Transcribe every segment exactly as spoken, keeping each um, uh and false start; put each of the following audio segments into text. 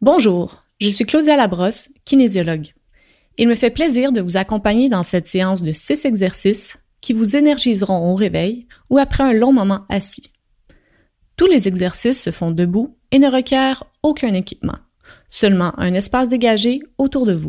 Bonjour, je suis Claudia Labrosse, kinésiologue. Il me fait plaisir de vous accompagner dans cette séance de six exercices qui vous énergiseront au réveil ou après un long moment assis. Tous les exercices se font debout et ne requièrent aucun équipement, seulement un espace dégagé autour de vous.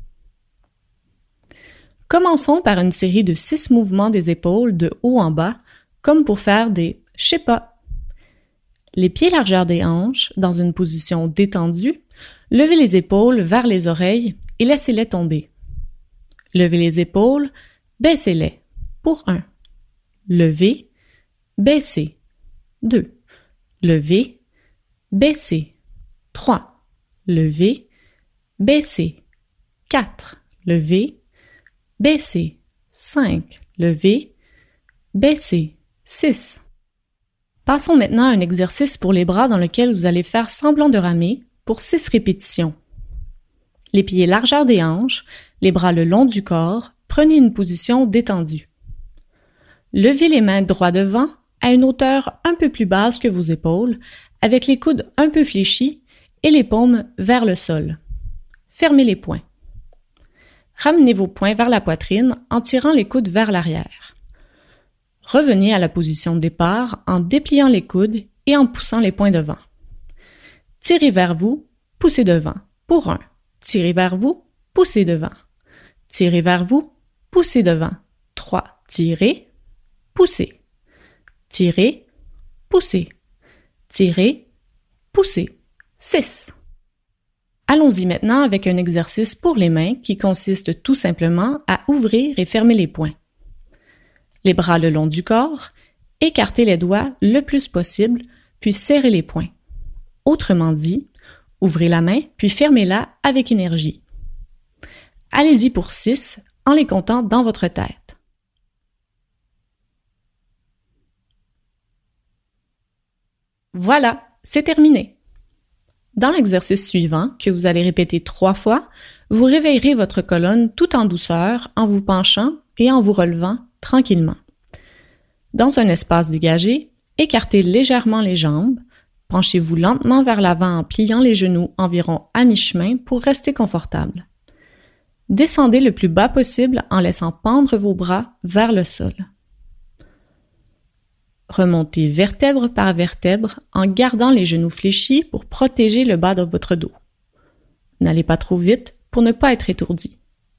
Commençons par une série de six mouvements des épaules de haut en bas, comme pour faire des « je sais pas ». Les pieds largeur des hanches, dans une position détendue, levez les épaules vers les oreilles et laissez-les tomber. Levez les épaules, baissez-les. Pour un. Levez, baissez. Deux. Levez, baissez. Trois. Levez, baissez. Quatre. Levez, baissez. Cinq. Levez, baissez. Six. Passons maintenant à un exercice pour les bras dans lequel vous allez faire semblant de ramer pour six répétitions. Les pieds largeur des hanches, les bras le long du corps, prenez une position détendue. Levez les mains droit devant à une hauteur un peu plus basse que vos épaules, avec les coudes un peu fléchis et les paumes vers le sol. Fermez les poings. Ramenez vos poings vers la poitrine en tirant les coudes vers l'arrière. Revenez à la position de départ en dépliant les coudes et en poussant les poings devant. Tirez vers vous, poussez devant. Pour un. Tirez vers vous, poussez devant. Tirez vers vous, poussez devant. Trois. Tirez, poussez. Tirez, poussez. Tirez, poussez. Six. Allons-y maintenant avec un exercice pour les mains qui consiste tout simplement à ouvrir et fermer les poings. Les bras le long du corps, écartez les doigts le plus possible, puis serrez les poings. Autrement dit, ouvrez la main, puis fermez-la avec énergie. Allez-y pour six en les comptant dans votre tête. Voilà, c'est terminé. Dans l'exercice suivant, que vous allez répéter trois fois, vous réveillerez votre colonne tout en douceur en vous penchant et en vous relevant tranquillement. Dans un espace dégagé, écartez légèrement les jambes, penchez-vous lentement vers l'avant en pliant les genoux environ à mi-chemin pour rester confortable. Descendez le plus bas possible en laissant pendre vos bras vers le sol. Remontez vertèbre par vertèbre en gardant les genoux fléchis pour protéger le bas de votre dos. N'allez pas trop vite pour ne pas être étourdi.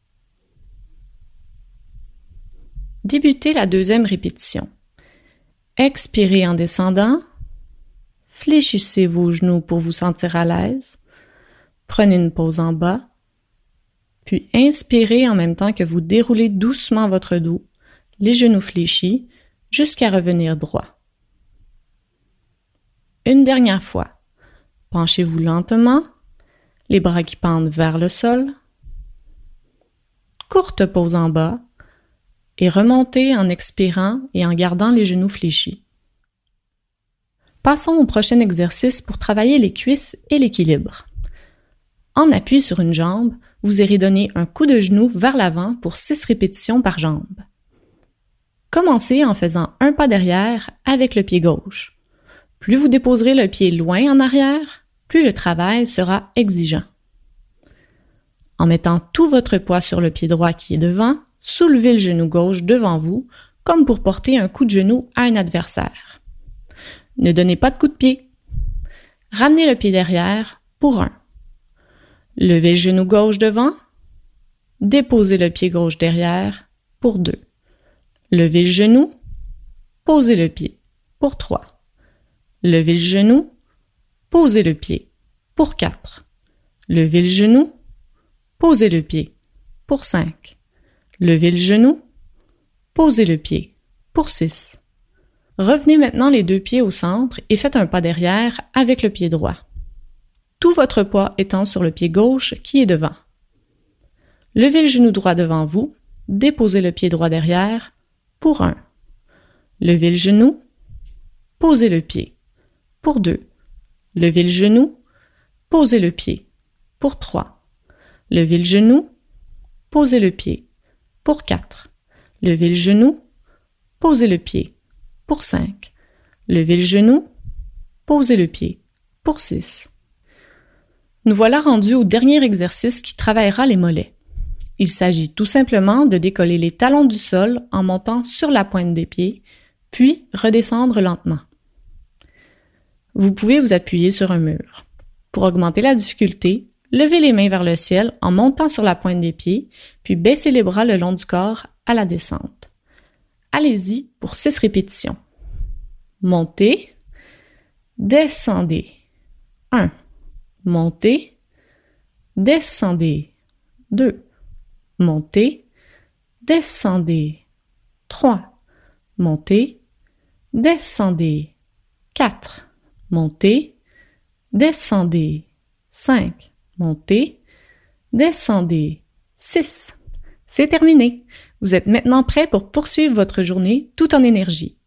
Débutez la deuxième répétition. Expirez en descendant. Fléchissez vos genoux pour vous sentir à l'aise. Prenez une pause en bas. Puis inspirez en même temps que vous déroulez doucement votre dos, les genoux fléchis, jusqu'à revenir droit. Une dernière fois. Penchez-vous lentement, les bras qui pendent vers le sol. Courte pause en bas. Et remontez en expirant et en gardant les genoux fléchis. Passons au prochain exercice pour travailler les cuisses et l'équilibre. En appui sur une jambe, vous irez donner un coup de genou vers l'avant pour six répétitions par jambe. Commencez en faisant un pas derrière avec le pied gauche. Plus vous déposerez le pied loin en arrière, plus le travail sera exigeant. En mettant tout votre poids sur le pied droit qui est devant, soulevez le genou gauche devant vous, comme pour porter un coup de genou à un adversaire. Ne donnez pas de coup de pied. Ramenez le pied derrière pour un. Levez le genou gauche devant. Déposez le pied gauche derrière pour deux. Levez le genou. Posez le pied pour trois. Levez le genou. Posez le pied pour quatre. Levez le genou. Posez le pied pour cinq. Levez le genou, posez le pied, pour six. Revenez maintenant les deux pieds au centre et faites un pas derrière avec le pied droit. Tout votre poids étant sur le pied gauche qui est devant. Levez le genou droit devant vous, déposez le pied droit derrière, pour un. Levez le genou, posez le pied, pour deux. Levez le genou, posez le pied, pour trois. Levez le genou, posez le pied, pour quatre. Levez le genou, posez le pied, pour cinq. Levez le genou, posez le pied, pour six. Nous voilà rendus au dernier exercice qui travaillera les mollets. Il s'agit tout simplement de décoller les talons du sol en montant sur la pointe des pieds, puis redescendre lentement. Vous pouvez vous appuyer sur un mur. Pour augmenter la difficulté, levez les mains vers le ciel en montant sur la pointe des pieds, puis baissez les bras le long du corps à la descente. Allez-y pour six répétitions. Montez, descendez. un. Montez, descendez. deux. Montez, descendez. trois. Montez, descendez. quatre. Montez, descendez. cinq. Montez, descendez. six. C'est terminé. Vous êtes maintenant prêt pour poursuivre votre journée tout en énergie.